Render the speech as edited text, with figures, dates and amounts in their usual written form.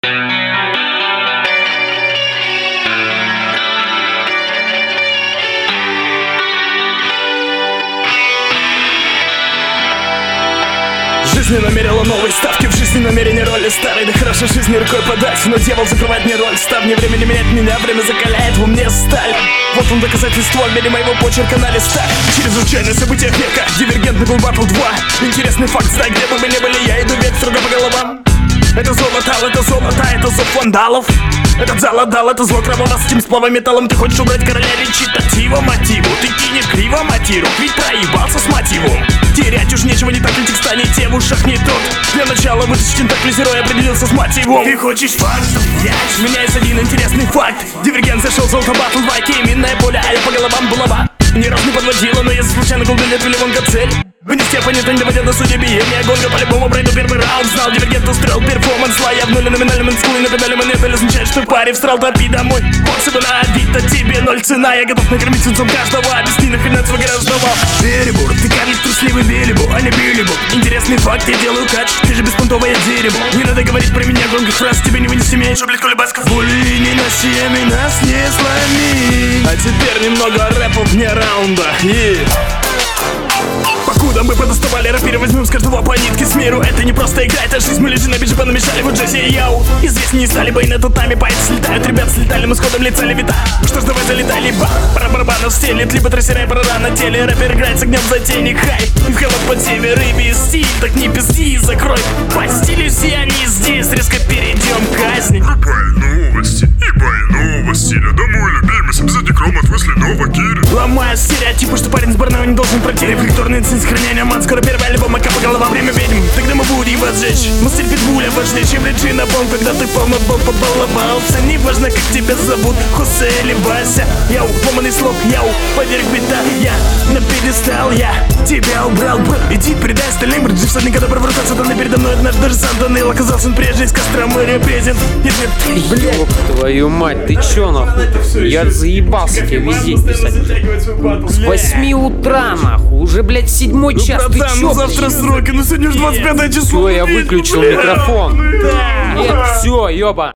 Жизнь намерила новые ставки, в жизни намерения роли старой. Да хорошо жизни рукой подать, но дьявол закрывает мне роль. Ставни, время не меняет меня, время закаляет во мне сталь. Вот он доказательство в мире моего почерка на листах. Чрезвычайное событие века, дивергентный был Battle 2. Интересный факт, знай, где бы мы ни были, я иду вверх строго по головам. Это золото, это зов вандалов. Этот зал отдал, это зло кровавостим сплавом металлом. Ты хочешь убрать короля речитатива мотиву. Ты кинешь криво мотиву, ведь проебался с мотивом. Терять уж нечего, не так ли текста, не те в ушах, не тот. Для начала вытащить так ли герой определился с мотивом. Ты хочешь фактов, у меня есть один интересный факт. Дивергент зашел в золото батл 2, кейменное поле, а я по головам булава. Ни разу не подводила, но если случайно голден, отвели вонка цель. Вынести оппонента, не доводя до судьи биения. Гонка по-любому пройду первый раунд. Знал, дивергент устроил перформанс. Я в нуле номинальном инскуле на педали монеты. Означает, что в паре всрал, топи домой. Боксы бы на Авито, тебе ноль цена. Я готов накормить свинцом каждого. Объясни нахрена свой гражданство. Перебор, ты карлик трусливый белибу, а не билибу. Интересный факт, я делаю кач, ты же беспонтовое дерево. Не надо говорить про меня громких фраз, тебе не вынести меньше, блядь, колебасков. Пули не носи, нас не сломи. А теперь немного рэпа вне раунда. Покуда мы подоставали рэперы, возьмем с каждого по нитке с миру. Это не просто игра, это жизнь, мы лежим на биже, понамешали в джазе и яу. Известнее не стали бы и над татами, поэты слетают, ребят слетали, мы с ходом лица левита. Что ж, давай залетай, либо пара барабанов стелит, либо трассерай пора на теле. Рэпер играет с огнем затейник, хай, и в холод под север и без стиль. Так не пизди, закрой по стилю, все они здесь, резко перейдем к казни. Ебай новости, рядом мой любимый, обязательно кром от выследного Кири. Ломаю стереотипы, что парень с Барнаул не должен пройти. Рефлекторный инстинкт сохранения мат, скоро первый альбом, ака по головам, время ведьм. Тогда мы будем вас сжечь. Мастер питбуля важнее, чем речи на бомб, когда ты полно бол побаловался. Не важно, как тебя зовут, Хосе или Вася. Яу, ломаный слог, яу, поверх бита. Я на пьедестал, я тебя убрал, иди передай остальным. Раджи всадника добро в руках, сатаны передо мной. Однажды даже сам Данил оказался он прежде из Костромы репрезент. Ёб твою мать, ты чё нахуй? Я заебался тебе везде писать. С 8 утра нахуй, уже, блядь, 7 час, ты братан, чё, ну завтра сроки, ну сегодня же 25 число. Всё, я выключил микрофон. Нет, всё, ёба.